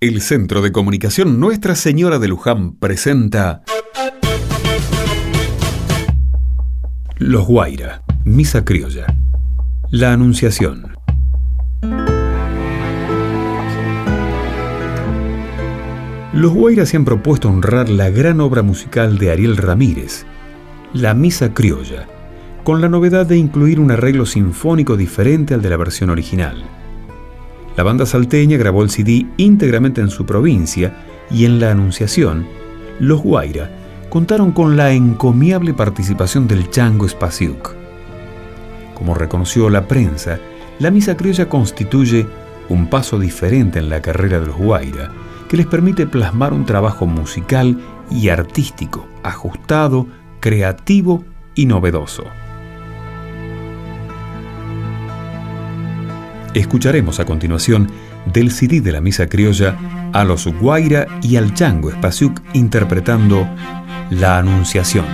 El Centro de Comunicación Nuestra Señora de Luján presenta Los Guaira, Misa Criolla. La Anunciación. Los Guaira se han propuesto honrar la gran obra musical de Ariel Ramírez, La Misa Criolla, con la novedad de incluir un arreglo sinfónico diferente al de la versión original. La banda salteña grabó el CD íntegramente en su provincia y en la Anunciación, los Guaira contaron con la encomiable participación del Chango Spasiuk. Como reconoció la prensa, la Misa Criolla constituye un paso diferente en la carrera de los Guaira, que les permite plasmar un trabajo musical y artístico, ajustado, creativo y novedoso. Escucharemos a continuación del CD de la Misa Criolla a los Guaira y al Chango Spasiuk interpretando La Anunciación.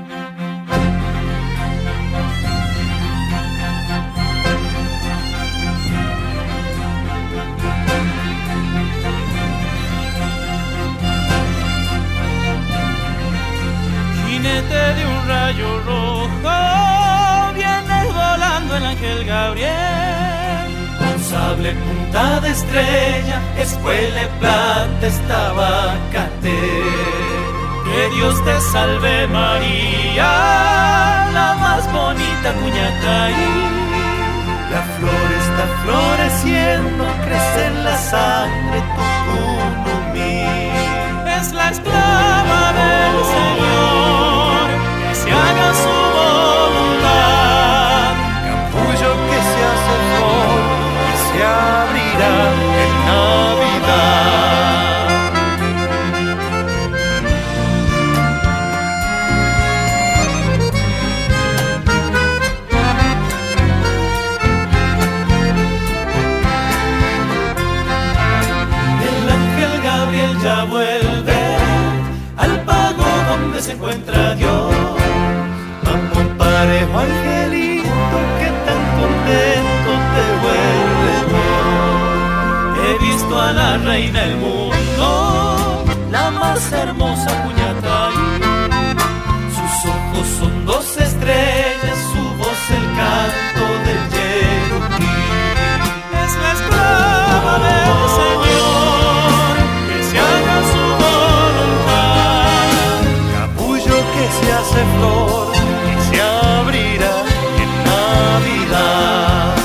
Jinete de un rayo rojo, viene volando el ángel Gabriel. Sable punta de estrella, escuela plata estaba cate. Que Dios te salve María, la más bonita Cuñataí. La flor está floreciendo, crece en la sangre Tucunumí. Es la esclava del Señor, que se haga su voluntad. Capullo que se hace flor, se abrirá en Navidad. El ángel Gabriel ya vuelve al pago donde se encuentra Dios. Vamos parejo, angelito, que tan contento te vuelve. He visto a la reina del mundo, la más hermosa Cuñataí. Sus ojos son dos estrellas, su voz el canto del yerutí. Es la esclava del Señor, que se haga su voluntad. Capullo que se hace flor, que se abrirá en Navidad.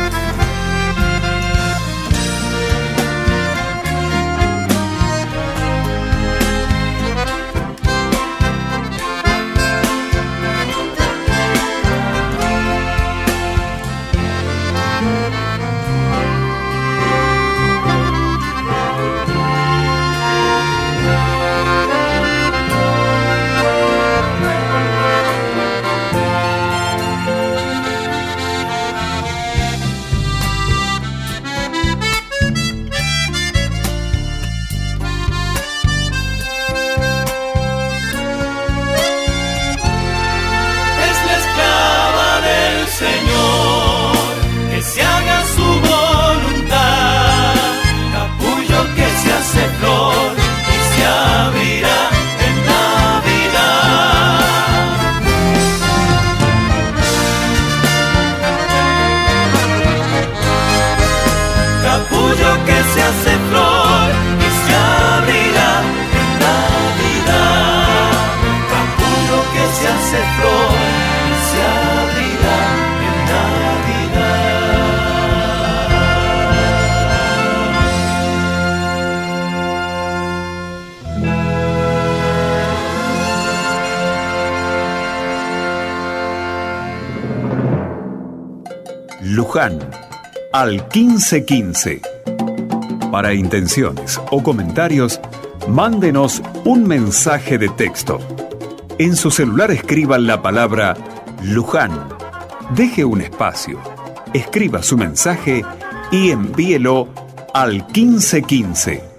Luján, al 1515. Para intenciones o comentarios, mándenos un mensaje de texto. En su celular escriban la palabra Luján. Deje un espacio, escriba su mensaje y envíelo al 1515.